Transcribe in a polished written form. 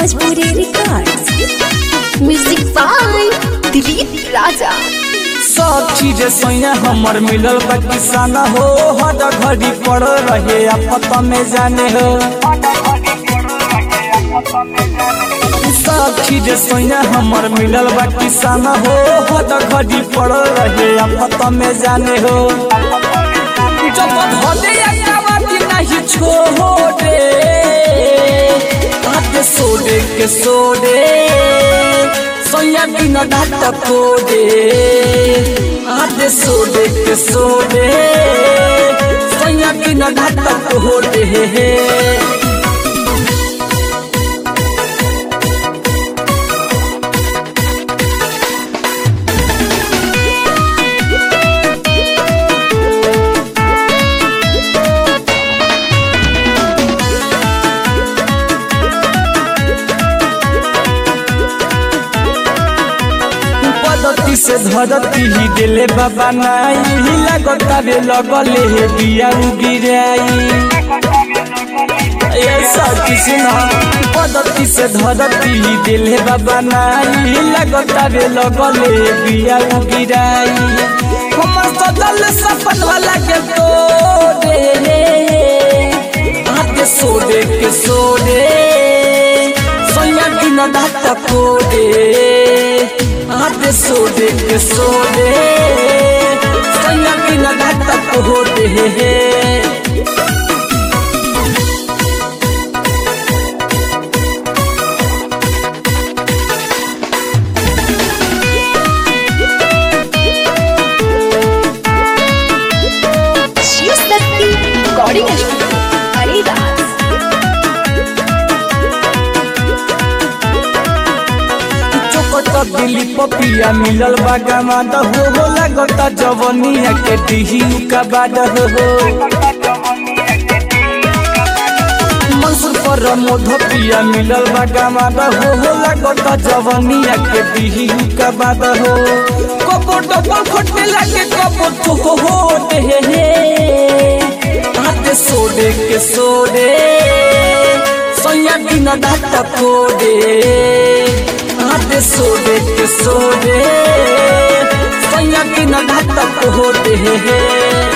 Bhojpuri Records. Music by Dilip Raja. सब चीज सैया हमर मिलल बा किसान हो, हर घड़ी पड़ रहे आपत में जाने हो। सब चीज सैया हमर मिलल बा किसान हो, हर घड़ी पड़ रहे आपत में जाने हो। जब धोदे अकावती नहीं छोड़े, आते सोडे के सोडे सैया दिन डाट कोडे, आते सोडे के सोडे सैया दिन डाट कोडे। धरती से धरती ही दिले बाबा नाई, लगता रे लगले हे दिया गिराई। ऐसा किसी ना पद्धति से धरती ही दिले बाबा नाई, लगता रे लगले हे दिया गिराई। हम सदल सपन वाला के तोड़े, आते सोडे के सोडे सैया दिन डाट कोडे, आते सोडे के सोडे सैया दिन डाट कोडे। Shiv Shakti Recording Studio, Alidas. दिली पपिया मिलल बागामा दहो हो, लगता जवनिया के दिही का बाद हो। मंसूर पर मोधपिया मिलल बागामा दहो हो, लगता जवनिया के दिही का बाद हो। कबो डबल खोटे लगे कबो तो होते हे, आते सोडे के सोडे सैया दिन डाट कोडे, आते सोडे के सोडे सैया दिन डाट कोडे।